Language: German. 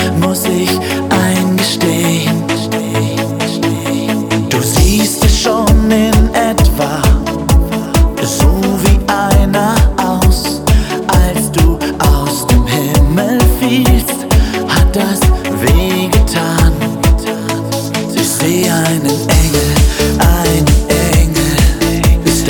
muss ich eingestehen. Du siehst es schon in etwa so wie einer aus. Als du aus dem Himmel fielst, hat das wehgetan. Ich sehe einen